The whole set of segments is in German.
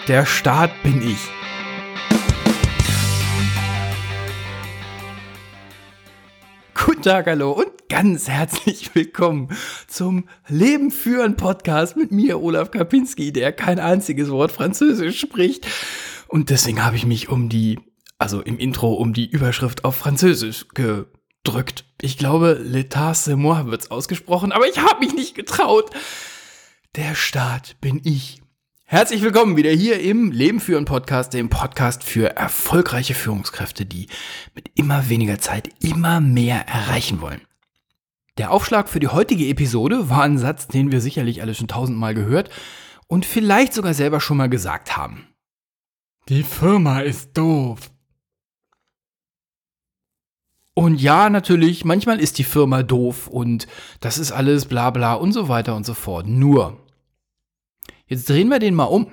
Der Staat bin ich. Guten Tag, hallo und ganz herzlich willkommen zum Leben führen Podcast mit mir, Olaf Kapinski, der kein einziges Wort Französisch spricht. Und deswegen habe ich mich im Intro um die Überschrift auf Französisch gedrückt. Ich glaube, l'état c'est moi wird's ausgesprochen, aber ich habe mich nicht getraut. Der Staat bin ich. Herzlich willkommen wieder hier im Leben führen Podcast, dem Podcast für erfolgreiche Führungskräfte, die mit immer weniger Zeit immer mehr erreichen wollen. Der Aufschlag für die heutige Episode war ein Satz, den wir sicherlich alle schon 1000-mal gehört und vielleicht sogar selber schon mal gesagt haben. Die Firma ist doof. Und ja, natürlich, manchmal ist die Firma doof und das ist alles bla bla und so weiter und so fort. Nur, jetzt drehen wir den mal um.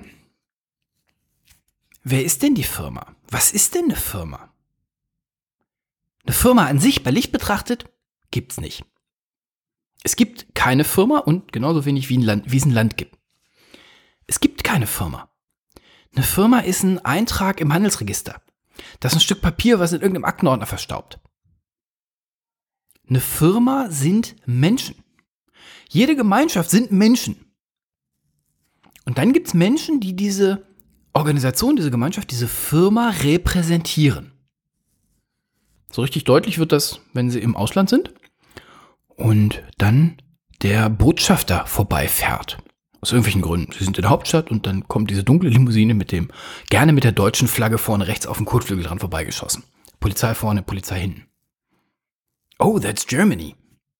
Wer ist denn die Firma? Was ist denn eine Firma? Eine Firma an sich, bei Licht betrachtet, gibt's nicht. Es gibt keine Firma und genauso wenig wie es ein Land gibt. Es gibt keine Firma. Eine Firma ist ein Eintrag im Handelsregister. Das ist ein Stück Papier, was in irgendeinem Aktenordner verstaubt. Eine Firma sind Menschen. Jede Gemeinschaft sind Menschen. Und dann gibt es Menschen, die diese Organisation, diese Gemeinschaft, diese Firma repräsentieren. So richtig deutlich wird das, wenn sie im Ausland sind und dann der Botschafter vorbeifährt. Aus irgendwelchen Gründen. Sie sind in der Hauptstadt und dann kommt diese dunkle Limousine gerne mit der deutschen Flagge vorne rechts auf dem Kotflügel dran vorbeigeschossen. Polizei vorne, Polizei hinten. Oh, that's Germany.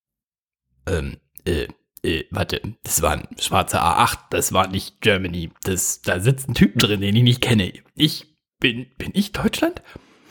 Warte, das war ein schwarzer A8, das war nicht Germany. Da sitzt ein Typ drin, den ich nicht kenne. Bin ich Deutschland?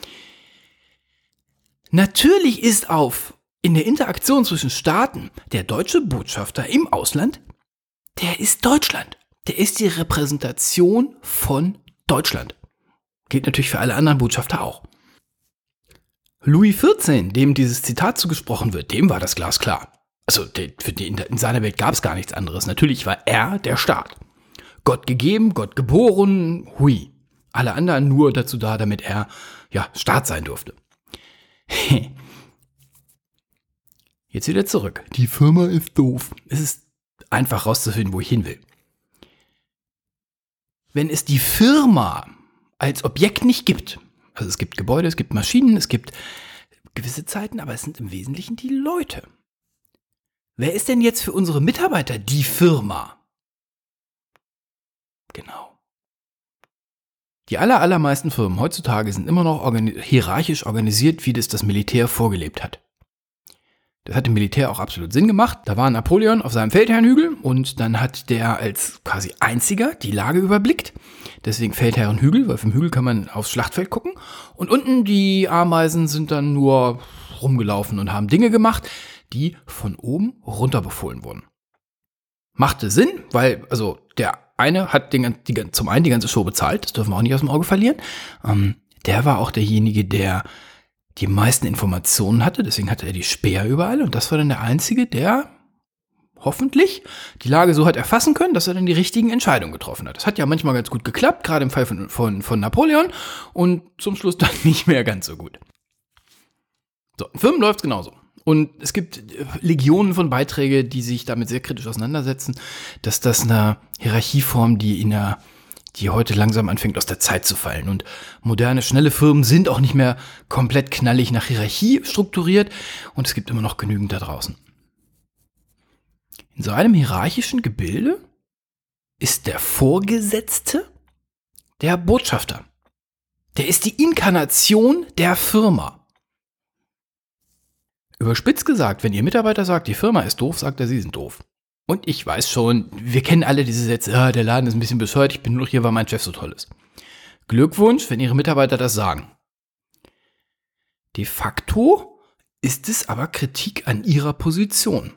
Natürlich ist in der Interaktion zwischen Staaten der deutsche Botschafter im Ausland, der ist Deutschland. Der ist die Repräsentation von Deutschland. Gilt natürlich für alle anderen Botschafter auch. Louis XIV, dem dieses Zitat zugesprochen wird, dem war das glasklar. Also in seiner Welt gab es gar nichts anderes. Natürlich war er der Staat. Gott gegeben, Gott geboren, hui. Alle anderen nur dazu da, damit er Staat sein durfte. Jetzt wieder zurück. Die Firma ist doof. Es ist einfach rauszufinden, wo ich hin will. Wenn es die Firma als Objekt nicht gibt, also es gibt Gebäude, es gibt Maschinen, es gibt gewisse Zeiten, aber es sind im Wesentlichen die Leute. Wer ist denn jetzt für unsere Mitarbeiter die Firma? Genau. Die allermeisten Firmen heutzutage sind immer noch hierarchisch organisiert, wie das Militär vorgelebt hat. Das hat dem Militär auch absolut Sinn gemacht. Da war Napoleon auf seinem Feldherrnhügel und dann hat der als quasi einziger die Lage überblickt. Deswegen Feldherrnhügel, weil vom Hügel kann man aufs Schlachtfeld gucken. Und unten die Ameisen sind dann nur rumgelaufen und haben Dinge gemacht, die von oben runter befohlen wurden. Machte Sinn, weil der eine hat zum einen die ganze Show bezahlt, das dürfen wir auch nicht aus dem Auge verlieren. Der war auch derjenige, der die meisten Informationen hatte, deswegen hatte er die Späher überall und das war dann der Einzige, der hoffentlich die Lage so hat erfassen können, dass er dann die richtigen Entscheidungen getroffen hat. Das hat ja manchmal ganz gut geklappt, gerade im Fall von Napoleon und zum Schluss dann nicht mehr ganz so gut. So, in Firmen läuft es genauso. Und es gibt Legionen von Beiträgen, die sich damit sehr kritisch auseinandersetzen, dass das eine Hierarchieform, die heute langsam anfängt aus der Zeit zu fallen. Und moderne, schnelle Firmen sind auch nicht mehr komplett knallig nach Hierarchie strukturiert und es gibt immer noch genügend da draußen. In so einem hierarchischen Gebilde ist der Vorgesetzte der Botschafter. Der ist die Inkarnation der Firma. Überspitzt gesagt, wenn Ihr Mitarbeiter sagt, die Firma ist doof, sagt er, Sie sind doof. Und ich weiß schon, wir kennen alle diese Sätze, der Laden ist ein bisschen bescheuert, ich bin nur noch hier, weil mein Chef so toll ist. Glückwunsch, wenn Ihre Mitarbeiter das sagen. De facto ist es aber Kritik an Ihrer Position.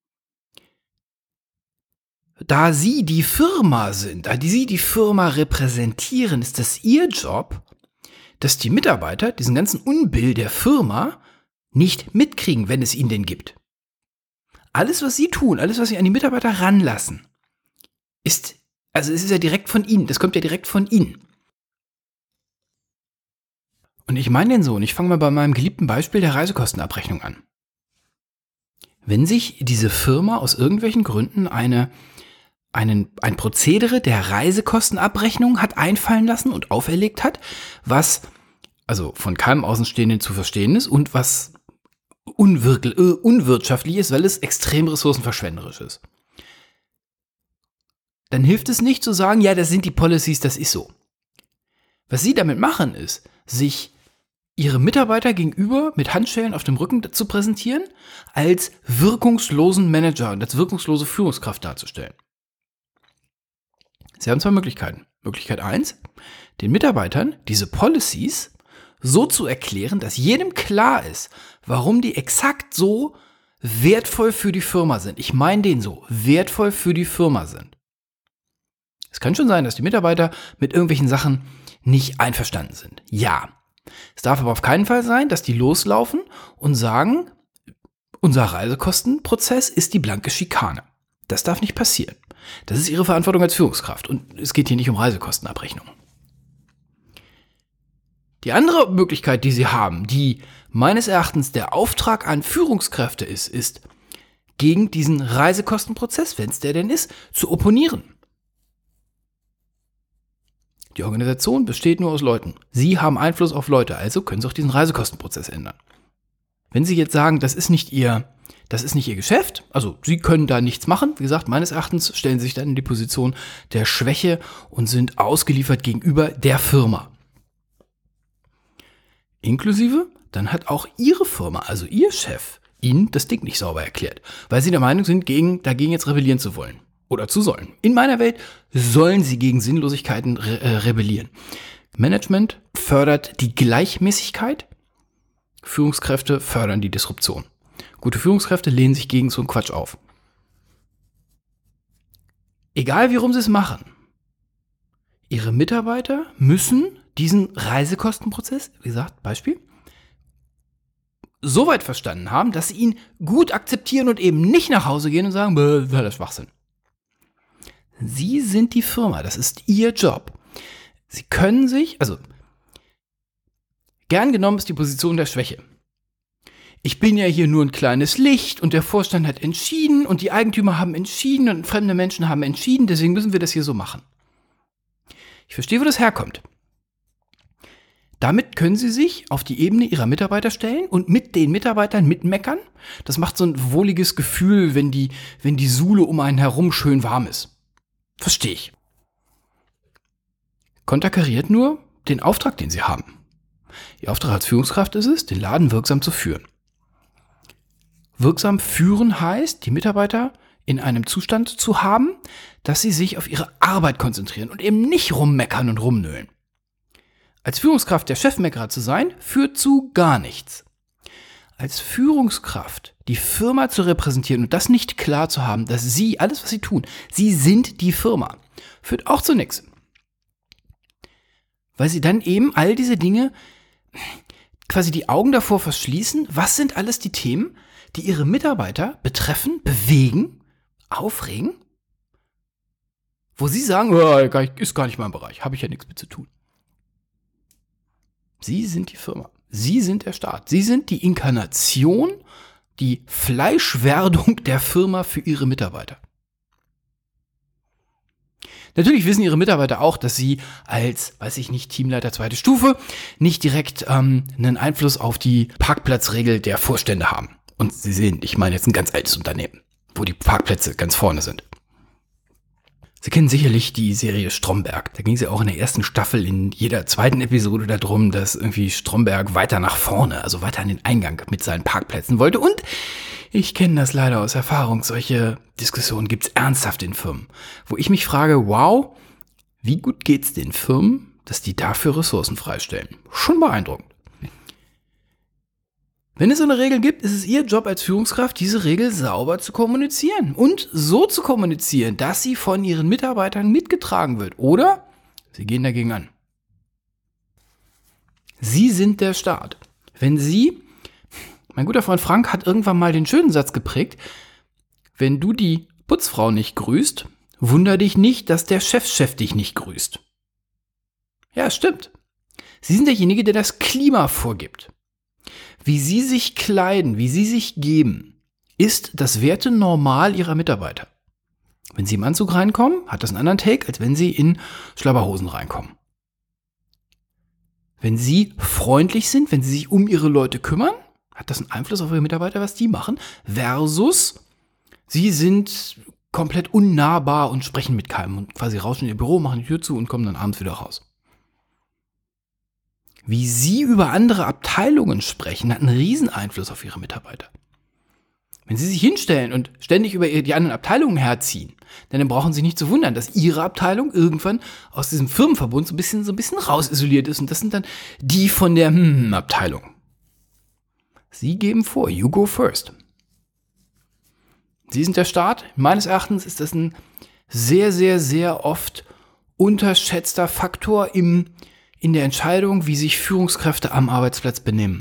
Da Sie die Firma sind, da Sie die Firma repräsentieren, ist das Ihr Job, dass die Mitarbeiter diesen ganzen Unbill der Firma nicht mitkriegen, wenn es ihn denn gibt. Alles, was Sie tun, alles, was Sie an die Mitarbeiter ranlassen, ist Also es ist ja direkt von Ihnen, das kommt ja direkt von Ihnen. Und ich meine den so, und ich fange mal bei meinem geliebten Beispiel der Reisekostenabrechnung an. Wenn sich diese Firma aus irgendwelchen Gründen ein Prozedere der Reisekostenabrechnung hat einfallen lassen und auferlegt hat, was also von keinem Außenstehenden zu verstehen ist und was unwirtschaftlich ist, weil es extrem ressourcenverschwenderisch ist, dann hilft es nicht zu sagen, ja, das sind die Policies, das ist so. Was Sie damit machen, ist, sich Ihre Mitarbeiter gegenüber mit Handschellen auf dem Rücken zu präsentieren, als wirkungslosen Manager und als wirkungslose Führungskraft darzustellen. Sie haben zwei Möglichkeiten. Möglichkeit 1, den Mitarbeitern diese Policies so zu erklären, dass jedem klar ist, warum die exakt so wertvoll für die Firma sind. Ich meine den so, wertvoll für die Firma sind. Es kann schon sein, dass die Mitarbeiter mit irgendwelchen Sachen nicht einverstanden sind. Ja. Es darf aber auf keinen Fall sein, dass die loslaufen und sagen, unser Reisekostenprozess ist die blanke Schikane. Das darf nicht passieren. Das ist Ihre Verantwortung als Führungskraft und es geht hier nicht um Reisekostenabrechnung. Die andere Möglichkeit, die Sie haben, die meines Erachtens der Auftrag an Führungskräfte ist gegen diesen Reisekostenprozess, wenn es der denn ist, zu opponieren. Die Organisation besteht nur aus Leuten. Sie haben Einfluss auf Leute, also können Sie auch diesen Reisekostenprozess ändern. Wenn Sie jetzt sagen, das ist nicht Ihr Geschäft, also Sie können da nichts machen, wie gesagt, meines Erachtens stellen Sie sich dann in die Position der Schwäche und sind ausgeliefert gegenüber der Firma. Inklusive, dann hat auch Ihre Firma, also Ihr Chef, Ihnen das Ding nicht sauber erklärt, weil Sie der Meinung sind, dagegen jetzt rebellieren zu wollen. Oder zu sollen. In meiner Welt sollen sie gegen Sinnlosigkeiten rebellieren. Management fördert die Gleichmäßigkeit, Führungskräfte fördern die Disruption. Gute Führungskräfte lehnen sich gegen so einen Quatsch auf. Egal wie rum sie es machen, ihre Mitarbeiter müssen diesen Reisekostenprozess, wie gesagt, Beispiel, so weit verstanden haben, dass sie ihn gut akzeptieren und eben nicht nach Hause gehen und sagen, das ist Schwachsinn. Sie sind die Firma, das ist Ihr Job. Sie können sich, also gern genommen ist die Position der Schwäche. Ich bin ja hier nur ein kleines Licht und der Vorstand hat entschieden und die Eigentümer haben entschieden und fremde Menschen haben entschieden, deswegen müssen wir das hier so machen. Ich verstehe, wo das herkommt. Damit können Sie sich auf die Ebene Ihrer Mitarbeiter stellen und mit den Mitarbeitern mitmeckern. Das macht so ein wohliges Gefühl, wenn die Suhle um einen herum schön warm ist. Verstehe ich. Konterkariert nur den Auftrag, den Sie haben. Ihr Auftrag als Führungskraft ist es, den Laden wirksam zu führen. Wirksam führen heißt, die Mitarbeiter in einem Zustand zu haben, dass sie sich auf ihre Arbeit konzentrieren und eben nicht rummeckern und rumnölen. Als Führungskraft der Chefmeckerer zu sein, führt zu gar nichts. Als Führungskraft die Firma zu repräsentieren und das nicht klar zu haben, dass Sie, alles was Sie tun, Sie sind die Firma, führt auch zu nichts. Weil Sie dann eben all diese Dinge quasi die Augen davor verschließen, was sind alles die Themen, die Ihre Mitarbeiter betreffen, bewegen, aufregen, wo Sie sagen, ist gar nicht mein Bereich, habe ich ja nichts mit zu tun. Sie sind die Firma. Sie sind der Staat. Sie sind die Inkarnation, die Fleischwerdung der Firma für ihre Mitarbeiter. Natürlich wissen ihre Mitarbeiter auch, dass sie als, Teamleiter zweite Stufe nicht direkt einen Einfluss auf die Parkplatzregel der Vorstände haben. Und Sie sehen, ich meine jetzt ein ganz altes Unternehmen, wo die Parkplätze ganz vorne sind. Sie kennen sicherlich die Serie Stromberg. Da ging es ja auch in der ersten Staffel in jeder zweiten Episode darum, dass irgendwie Stromberg weiter nach vorne, also weiter an den Eingang mit seinen Parkplätzen wollte. Und ich kenne das leider aus Erfahrung. Solche Diskussionen gibt es ernsthaft in Firmen, wo ich mich frage, wow, wie gut geht's den Firmen, dass die dafür Ressourcen freistellen? Schon beeindruckend. Wenn es so eine Regel gibt, ist es Ihr Job als Führungskraft, diese Regel sauber zu kommunizieren und so zu kommunizieren, dass sie von Ihren Mitarbeitern mitgetragen wird. Oder Sie gehen dagegen an. Sie sind der Staat. Wenn Sie, mein guter Freund Frank hat irgendwann mal den schönen Satz geprägt, wenn du die Putzfrau nicht grüßt, wunder dich nicht, dass der Chefchef dich nicht grüßt. Ja, stimmt. Sie sind derjenige, der das Klima vorgibt. Wie Sie sich kleiden, wie Sie sich geben, ist das Wertenormal Ihrer Mitarbeiter. Wenn Sie im Anzug reinkommen, hat das einen anderen Take, als wenn Sie in Schlabberhosen reinkommen. Wenn Sie freundlich sind, wenn Sie sich um Ihre Leute kümmern, hat das einen Einfluss auf Ihre Mitarbeiter, was die machen, versus Sie sind komplett unnahbar und sprechen mit keinem und quasi rauschen in Ihr Büro, machen die Tür zu und kommen dann abends wieder raus. Wie Sie über andere Abteilungen sprechen, hat einen riesen Einfluss auf Ihre Mitarbeiter. Wenn Sie sich hinstellen und ständig über die anderen Abteilungen herziehen, dann brauchen Sie nicht zu wundern, dass Ihre Abteilung irgendwann aus diesem Firmenverbund so ein bisschen rausisoliert ist. Und das sind dann die von der Abteilung. Sie geben vor, you go first. Sie sind der Staat. Meines Erachtens ist das ein sehr, sehr, sehr oft unterschätzter Faktor in der Entscheidung, wie sich Führungskräfte am Arbeitsplatz benehmen.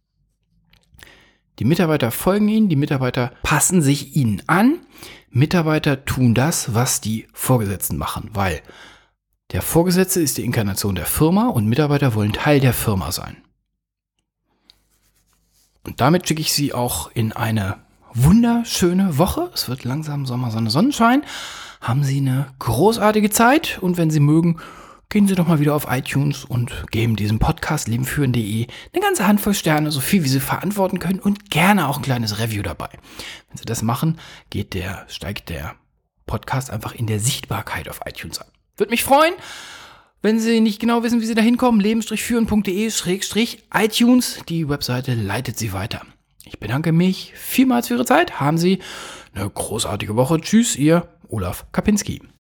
Die Mitarbeiter folgen ihnen, die Mitarbeiter passen sich ihnen an. Mitarbeiter tun das, was die Vorgesetzten machen, weil der Vorgesetzte ist die Inkarnation der Firma und Mitarbeiter wollen Teil der Firma sein. Und damit schicke ich Sie auch in eine wunderschöne Woche. Es wird langsam Sommer, Sonne, Sonnenschein. Haben Sie eine großartige Zeit und wenn Sie mögen, gehen Sie doch mal wieder auf iTunes und geben diesem Podcast lebenführen.de eine ganze Handvoll Sterne, so viel wie Sie verantworten können und gerne auch ein kleines Review dabei. Wenn Sie das machen, steigt der Podcast einfach in der Sichtbarkeit auf iTunes an. Würde mich freuen, wenn Sie nicht genau wissen, wie Sie da hinkommen, leben-führen.de/iTunes. Die Webseite leitet Sie weiter. Ich bedanke mich vielmals für Ihre Zeit. Haben Sie eine großartige Woche. Tschüss, Ihr Olaf Kapinski.